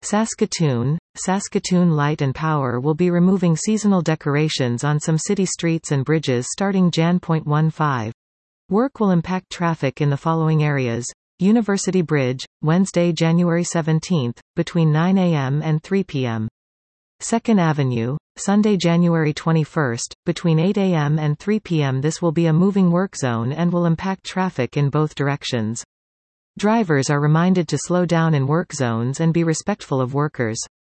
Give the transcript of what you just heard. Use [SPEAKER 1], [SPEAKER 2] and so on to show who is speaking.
[SPEAKER 1] Saskatoon Light and Power will be removing seasonal decorations on some city streets and bridges starting Jan.15. Work will impact traffic in the following areas. University Bridge, Wednesday, January 17, between 9 a.m. and 3 p.m. 2nd Avenue, Sunday, January 21, between 8 a.m. and 3 p.m. This will be a moving work zone and will impact traffic in both directions. Drivers are reminded to slow down in work zones and be respectful of workers.